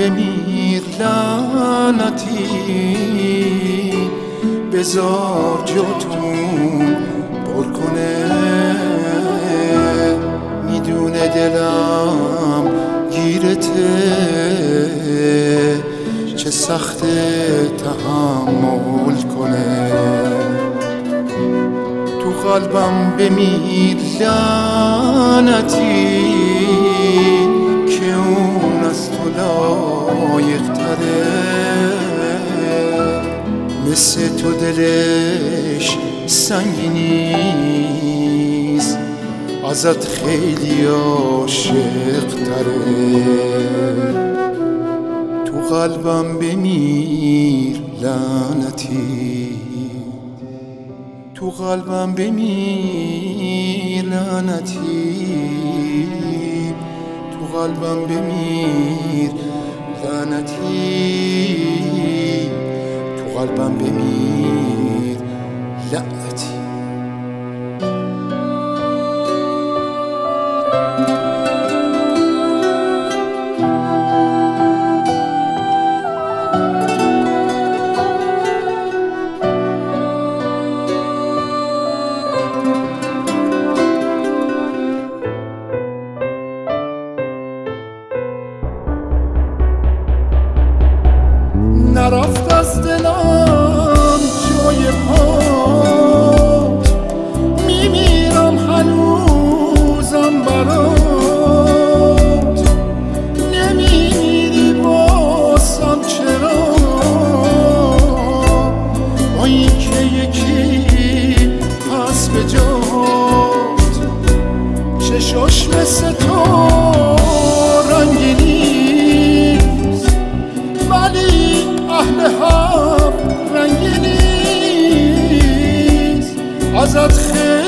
بمیر لعنتی، بذار جاتون پر کنه. میدونه دلم گیرته، چه سخت تحمل کنه. تو قلبم بمیر لعنتی، که اون از تو لایق تره. مثل تو دلش سنگی نیست، ازت خیلی عاشق تره. تو قلبم بمیر لعنتی، تو قلبم بمیر لعنتی، تو قلبم بمیر لعنتی، تو قلبم بمیر لعنتی. نرفت از دلم جای پات، میمیرم هنوزم برات. نمیمیری واسم چرا، با این که یکی پس به جات. چشاش مثل تو رنگی نیست، ولی اهل هم رنگی نیست. ازت خیلی